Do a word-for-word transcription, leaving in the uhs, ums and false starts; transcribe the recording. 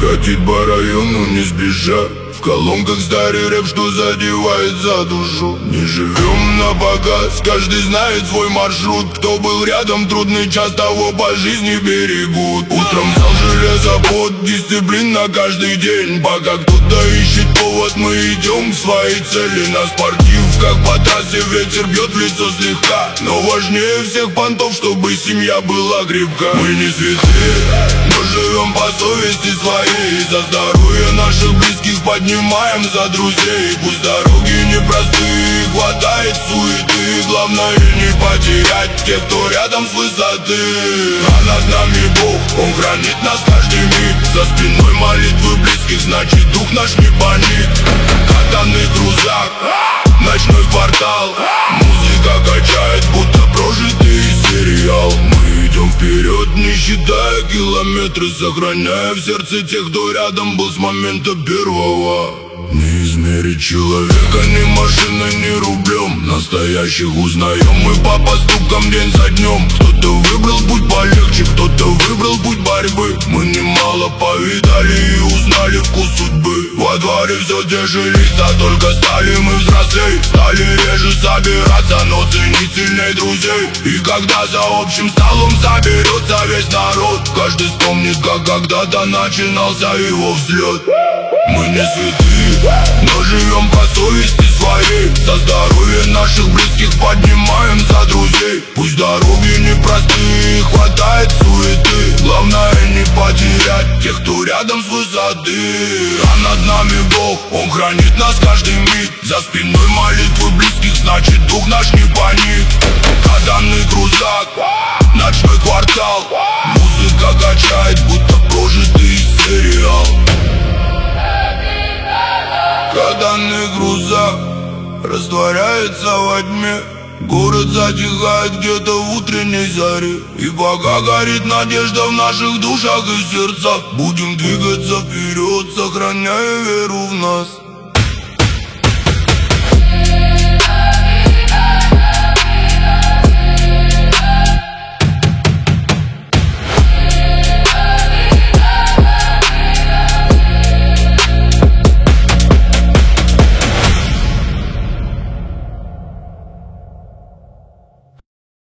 Катит по району, не сбежать. В колонках старый рэп, что задевает за душу. Не живем на показ, каждый знает свой маршрут. Кто был рядом, трудный час, того по жизни берегут. Утром зал, железо, пот, дисциплина каждый день. Пока кто-то ищет повод, мы идем к своей цели. На спортив, как по трассе, ветер бьет в лицо слегка. Но важнее всех понтов, чтобы семья была крепка. Мы не святые, но живем по совести своей. За здоровье наших близких поднимаем за друзей. Пусть дороги непростые, хватает суеты. Главное не потерять тех, кто рядом с высоты. А над нами Бог, Он хранит нас каждый миг. За спиной молитвы близких, значит дух наш не паник. Катанный крузак, ночной квартал. Музыка качает, будто прожитый сериал. Мы идем вперед, не считая километры, сохраняя в сердце тех, кто рядом был с момента первого. Не измерить человека ни машиной, ни рублем. Настоящих узнаем мы по поступкам день за днем. Кто-то выбрал путь полегче, кто-то выбрал путь борьбы. Мы немало повидали и узнали вкус судьбы. Во дворе все те же лица, только стали мы взрослей. Стали реже собираться, но ценить сильней друзей. И когда за общим столом соберется весь народ, каждый вспомнит, как когда-то начинался его взлет. Мы не святые, но живем по совести своей. За здоровье наших близких поднимаем за друзей. Пусть дороги непростые, хватает суеты. Главное не потерять тех, кто рядом с высоты. А над нами Бог, Он хранит нас каждый миг. За спиной молитвы близких, значит дух наш не паник. Каданный крузак, ночной квартал. Музыка качает, будто прожитый сериал. Каданный грузак растворяется во тьме. Город затихает где-то в утренней заре. И пока горит надежда в наших душах и сердцах, будем двигаться вперед, сохраняя веру в нас.